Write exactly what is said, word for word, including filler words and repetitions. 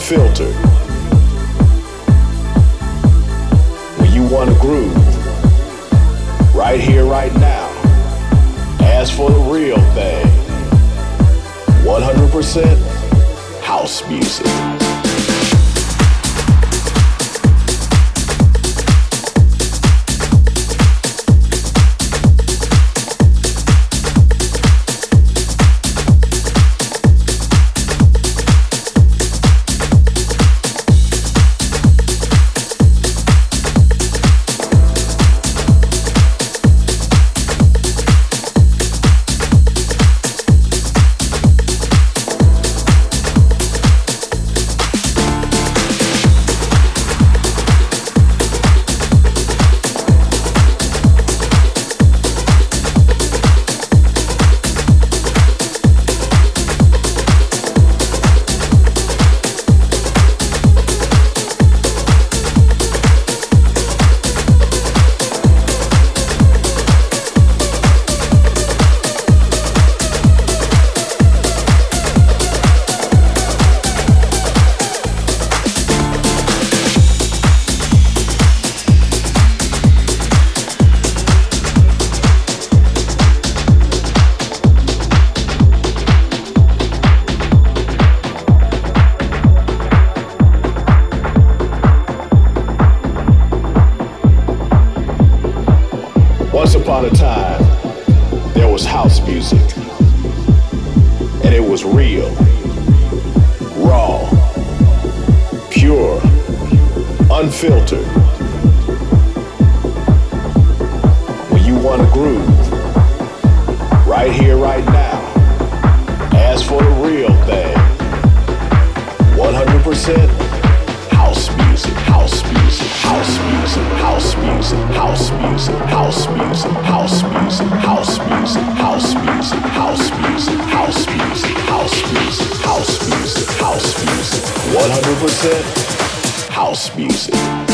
unfiltered. When you want to groove, right here, right now, ask for the real thing. one hundred percent house music. Once upon a time, there was house music, and it was real, raw, pure, unfiltered. When you want to groove, right here, right now, ask for the real thing. one hundred percent house music, house music, house music, house music, house music, house music, house music, house music, house music, house music, house music, house music, house music, house music, one hundred percent house music.